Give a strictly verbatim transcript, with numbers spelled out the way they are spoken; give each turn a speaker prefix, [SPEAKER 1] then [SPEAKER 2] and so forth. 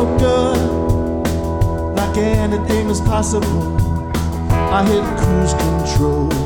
[SPEAKER 1] so good, like anything is possible. I hit cruise control.